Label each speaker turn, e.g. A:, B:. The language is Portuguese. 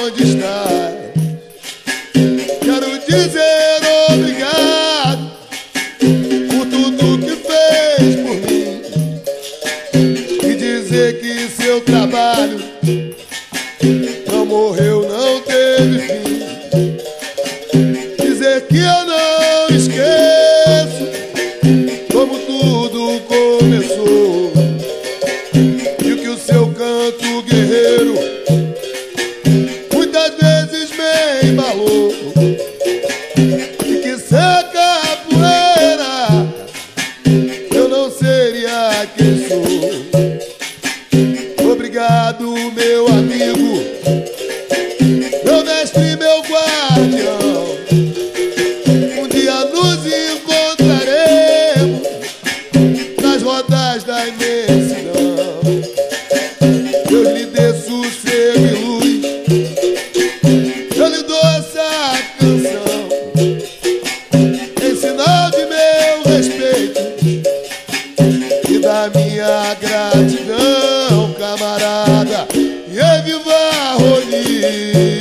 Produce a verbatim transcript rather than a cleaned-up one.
A: onde estás. Quero dizer obrigado por tudo que fez por mim e dizer que seu trabalho não morreu, não teve fim. Dizer que eu não esqueço como tudo começou e que o seu canto guerreiro muitas vezes me embalou. E que sem capoeira eu não seria quem sou. Obrigado, meu amigo, meu mestre, meu guardião. Um dia nos encontraremos nas rodas da imensidão. Deus lhe dê sossego e luz, eu lhe dou essa canção em sinal de meu respeito e da minha gratidão, camarada. E viva Rony!